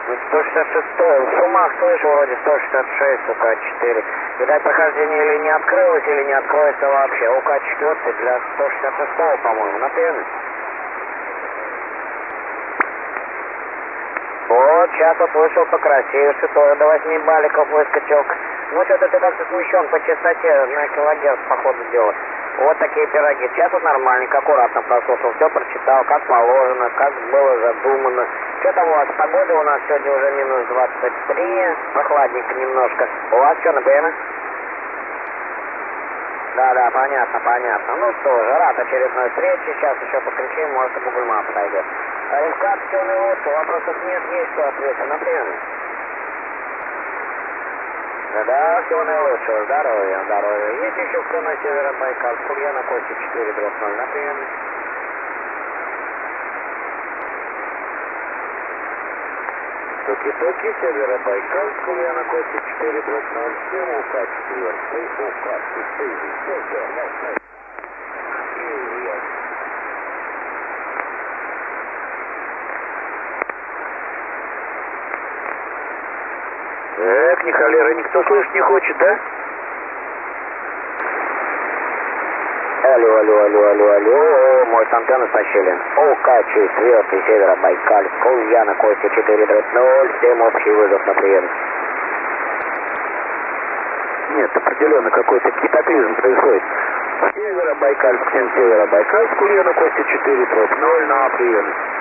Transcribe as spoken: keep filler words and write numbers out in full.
сто шестьдесят шесть, в суммах слышу вроде сто шестьдесят шесть, УК четыре. Видать, прохождение или не открылось, или не откроется вообще. УК четыре для сто шестьдесят шесть, по-моему, на приеме. Вот, сейчас вот вышел покрасивше, тоже до восьми баликов выскочил. Ну, что-то ты как-то смещен по частоте, на килогерц, походу, дело. Вот такие пироги. Сейчас вот нормальненько, аккуратно прослушал, все прочитал, как положено, как было задумано. Что там у вас? Погода у нас сегодня уже минус двадцать три, прохладненько немножко. У вас что, на ПМ? Да-да, понятно, понятно. Ну что, жара-то очередной встречи, сейчас еще покричим, может и Google Maps подойдет. МКАД, все наилучше, вопросов нет, есть что ответить на приеме. Да-да, всего наилучшего, здоровья, здоровья. Есть еще кто на Северо-Байкальск, Ульяна Кости четыре ноль на приеме. Токи-токи, Северо-Байкальск, Ульяна Кости четыре ноль семь, УК четыре, УК четыре, Эх, ни холера, никто слышать не хочет, да? Алло, алло, алло, алло, алло, может антенну стащили? УК четыре, Северо-Байкальск, Ульяна Кости четыре ноль, всем общий вызов на прием. Нет, определенно какой-то катаклизм происходит. Северо-Байкальск, всем Северо-Байкальск, Ульяна Кости четыре ноль на прием.